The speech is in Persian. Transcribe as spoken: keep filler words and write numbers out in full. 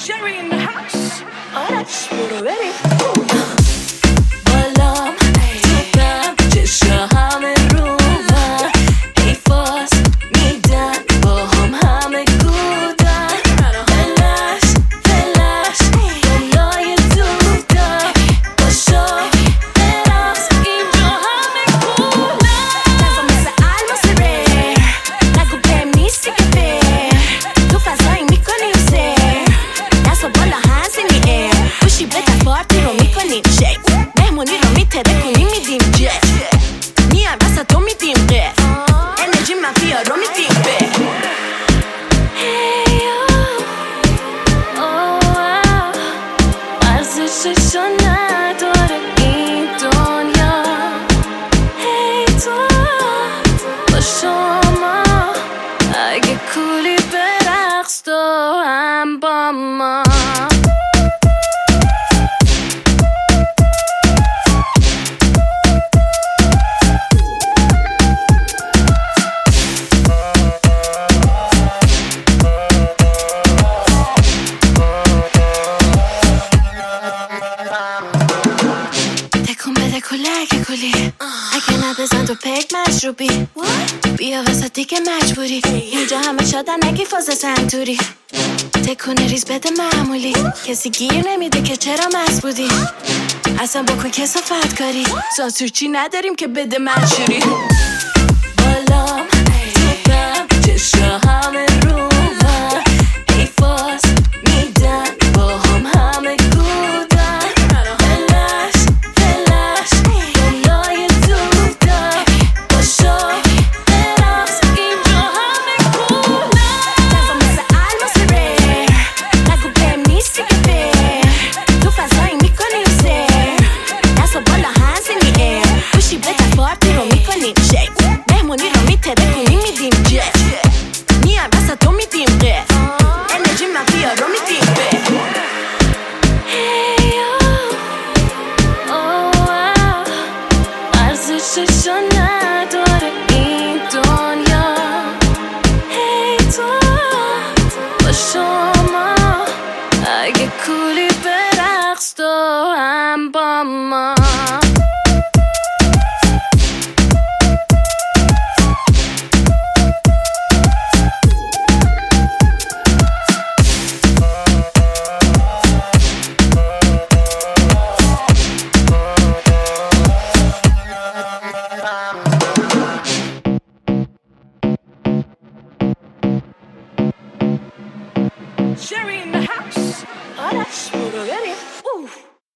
Sherry in the house. آرش برو بریم. بالام توپم چشا همه رو من ای فاس میدن با هم همه کودن فلش فلش دنیای دودن باشا براز اینجا همه کودن نزا مثل الماس ریر نگو بهم نیستی که فیر تو فضایی میکنی و سیر دستا بالا هنز این ایر گوشی بده پارتی رو میکنیم شیک مهمونی رو میترکونی میدیم جت میان واسه تو میدیم قف انرژی منفیا رو میدیم به ارزششو نداره این دنیا هی تو با شما اگه کولی به رقص تو هم با ما تکون بده کلک کلی اگه نبزن تو پک مشروبی بیا واسه دیگه مجبوری اینجا همه شدن نگی فاز سنتوری تکونه ریز بده معمولی کسی گیر نمیده که چرا مست بودی اصلا بکن کسافت کاری سانسورچی نداریم که بده منشوری بالام توپم چشا همه رو من ای فاس میدن با هم همه کودن فلش فلش دنیای دودن باشا براز اینجا همه کودن نزا مثل الماس ریر نگو بهم نیستی که فیر تو فضایی میکنی و سیر دستا بالا هنز این ایر گوشی بده پارتی رو میکنیم شیک مهمونی رو میترکونی میدیم جت میان واسه تو میدیم قف انرژی منفیا رو میدیم به ارزششو نداره این دنیا هی تو با شما اگه کولی به رقص تو هم با ما Sherry in the